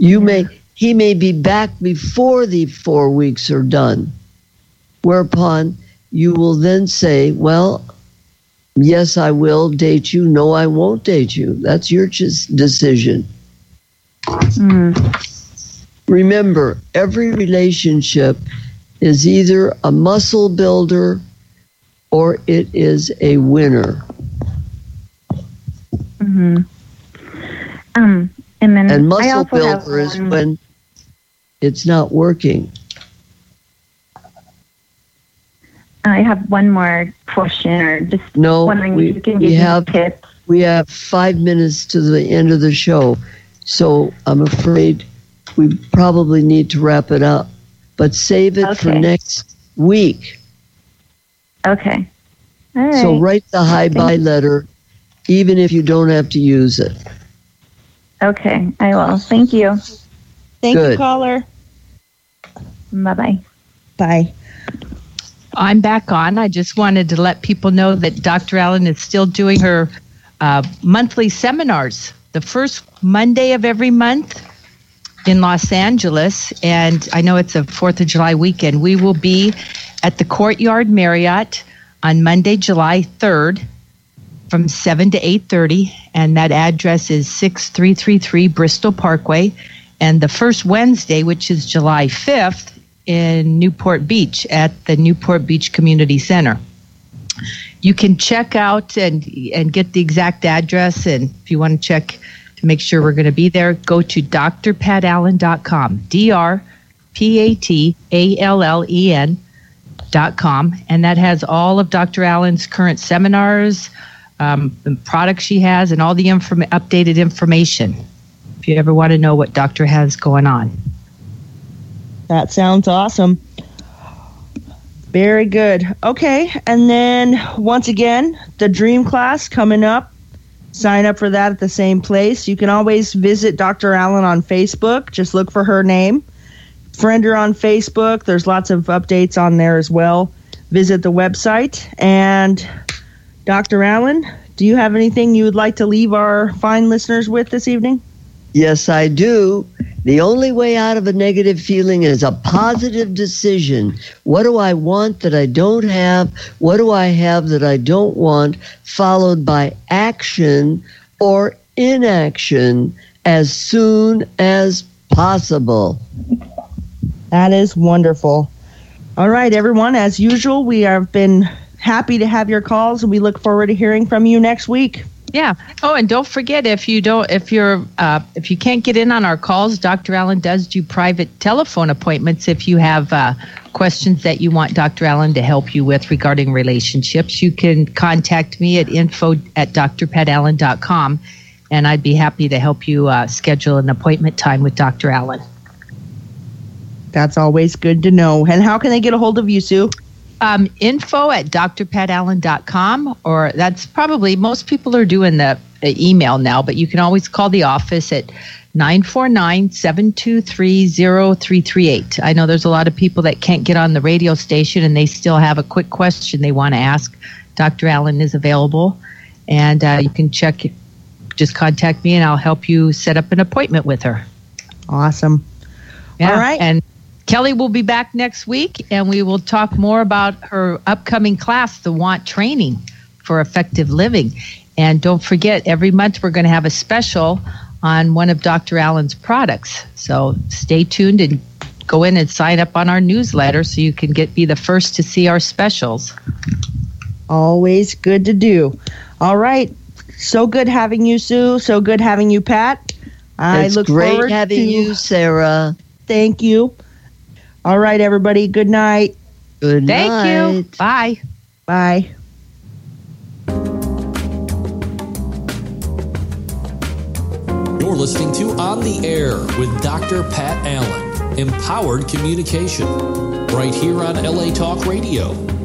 [SPEAKER 4] You may he may be back before the four weeks are done, whereupon you will then say, well, yes, I will date you. No, I won't date you. That's your ch- decision.
[SPEAKER 7] Mm.
[SPEAKER 4] Remember, every relationship is either a muscle builder or it is a winner.
[SPEAKER 7] Mm-hmm. Um, and then
[SPEAKER 4] And
[SPEAKER 7] I
[SPEAKER 4] muscle
[SPEAKER 7] also
[SPEAKER 4] builder
[SPEAKER 7] have
[SPEAKER 4] is
[SPEAKER 7] one-
[SPEAKER 4] when it's not working.
[SPEAKER 7] I have one more question, or just
[SPEAKER 4] No,
[SPEAKER 7] wondering
[SPEAKER 4] we-
[SPEAKER 7] if you can
[SPEAKER 4] we
[SPEAKER 7] give me
[SPEAKER 4] have-
[SPEAKER 7] tips.
[SPEAKER 4] We have five minutes to the end of the show, so I'm afraid we probably need to wrap it up. But save it for
[SPEAKER 7] Okay.
[SPEAKER 4] next week.
[SPEAKER 7] Okay. All right.
[SPEAKER 4] So write the hi-bye letter, even if you don't have to use it.
[SPEAKER 7] Okay, I will. Thank you.
[SPEAKER 3] Thank you,
[SPEAKER 4] Good.
[SPEAKER 3] caller.
[SPEAKER 7] Bye-bye.
[SPEAKER 3] Bye.
[SPEAKER 5] I'm back on. I just wanted to let people know that Doctor Allen is still doing her uh, monthly seminars, the first Monday of every month in Los Angeles. And I know it's a fourth of July weekend. We will be at the Courtyard Marriott on Monday, July third from seven to eight thirty. And that address is six three three three Bristol Parkway. And the first Wednesday, which is July fifth, in Newport Beach at the Newport Beach Community Center. You can check out and and get the exact address, and if you want to check to make sure we're going to be there, go to d r pat allen dot com, D R P A T A L L E N dot com, and that has all of Doctor Allen's current seminars, um, and products she has, and all the inform- updated information if you ever want to know what Doctor has going on.
[SPEAKER 3] That sounds awesome. Very good. Okay, and then once again, the Dream Class coming up. Sign up for that at the same place. You can always visit Doctor Allen on Facebook. Just look for her name. Friend her on Facebook. There's lots of updates on there as well. Visit the website. And Doctor Allen, do you have anything you would like to leave our fine listeners with this evening?
[SPEAKER 4] Yes, I do. The only way out of a negative feeling is a positive decision. What do I want that I don't have? What do I have that I don't want? Followed by action or inaction as soon as possible.
[SPEAKER 3] That is wonderful. All right, everyone. As usual, we have been happy to have your calls, and we look forward to hearing from you next week.
[SPEAKER 5] Yeah. Oh, and don't forget, if you don't, if you're, uh, if you can't get in on our calls, Doctor Allen does do private telephone appointments. If you have uh, questions that you want Doctor Allen to help you with regarding relationships, you can contact me at info at d r pat allen dot com, and I'd be happy to help you uh, schedule an appointment time with Doctor Allen.
[SPEAKER 3] That's always good to know. And how can they get a hold of you, Sue?
[SPEAKER 5] Um, info at d r pat allen dot com, or that's probably, most people are doing the, the email now, but you can always call the office at nine four nine, seven two three, zero three three eight. I know there's a lot of people that can't get on the radio station and they still have a quick question they want to ask. Doctor Allen is available, and uh, you can check, just contact me and I'll help you set up an appointment with her.
[SPEAKER 3] Awesome.
[SPEAKER 5] Yeah.
[SPEAKER 3] All right.
[SPEAKER 5] And Kelly will be back next week, and we will talk more about her upcoming class, the Want Training for Effective Living. And don't forget, every month we're going to have a special on one of Doctor Allen's products. So stay tuned and go in and sign up on our newsletter so you can get be the first to see our specials.
[SPEAKER 3] Always good to do. All right. So good having you, Sue. So good having you, Pat. I
[SPEAKER 4] It's
[SPEAKER 3] look
[SPEAKER 4] great
[SPEAKER 3] forward
[SPEAKER 4] having
[SPEAKER 3] to
[SPEAKER 4] you, Sarah.
[SPEAKER 3] Thank you. All right, everybody. Good night.
[SPEAKER 4] Good
[SPEAKER 5] Thank
[SPEAKER 4] night.
[SPEAKER 5] you. Bye.
[SPEAKER 3] Bye.
[SPEAKER 2] You're listening to On the Air with Doctor Pat Allen. Empowered communication. Right here on L A Talk Radio.